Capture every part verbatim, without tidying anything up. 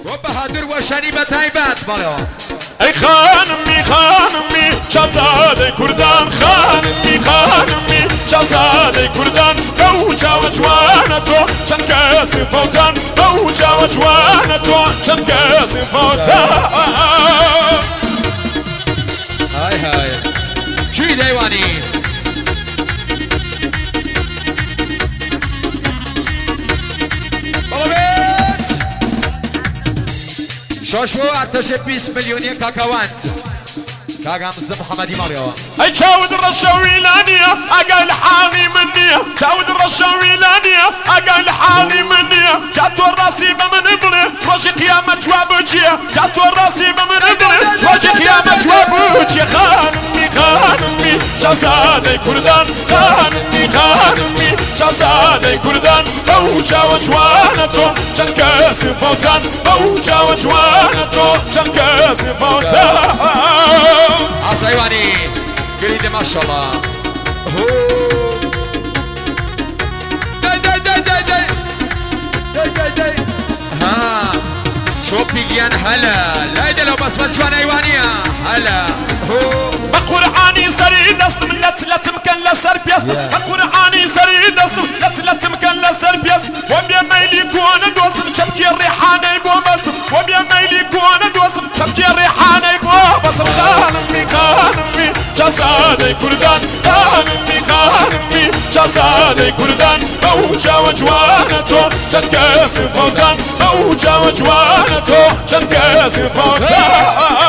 وبهادر وشنيبة هيبات بلا اي خانمي خانمي شازادي كردان خانمي خانمي شازادي كردان فوجا وجوانتو شنكاسي فوتان فوجا وجوانتو شنكاسي فوتان هاي هاي كي ديواني شوش بو ارتش بیست میلیونی کاکاوانت كاغام زم محمدي ماريو اي شاود الرشاوي لانيا اقال حالي منيا شاود الرشاوي لانيا اقال حالي منيا جات راسي بمن ابلي روجي قيامة جوابوجيا جات راسي بمن ابلي روجي قيامة جوابوجيا خانمي خانمي شازادي كردان خانمي خانمي شازادي كردان فوجا وجوانتو جنكاسي فوتان فوجا وجوانتو جنكاسي فوتان عصيواني قريدة ما شاء الله داي داي داي داي داي داي داي داي ها شو بيجيان هلا لا يدي لو بس مجوان ايوانيا هلا بقرعاني سري نصم لت لت مكان لسر بيس بقرعاني سري نصم لت لت مكان لسر بيس وبيا ميلي كون دوسم شبكي الريحانة يبو بسم وبيا ميلي كون دوسم شبكي الريحانة يبو بسم خانمي خانمي شازادي كردان خانمي خانمي شازادي كردان فوجا وجوانتو شنكاسي فوتان فوجا وجوانتو شنكاسي فوتان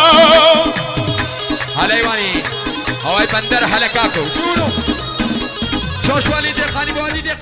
هلا ايواني هواي بندر هلا كاكو شونو شوش والدي خاني والدي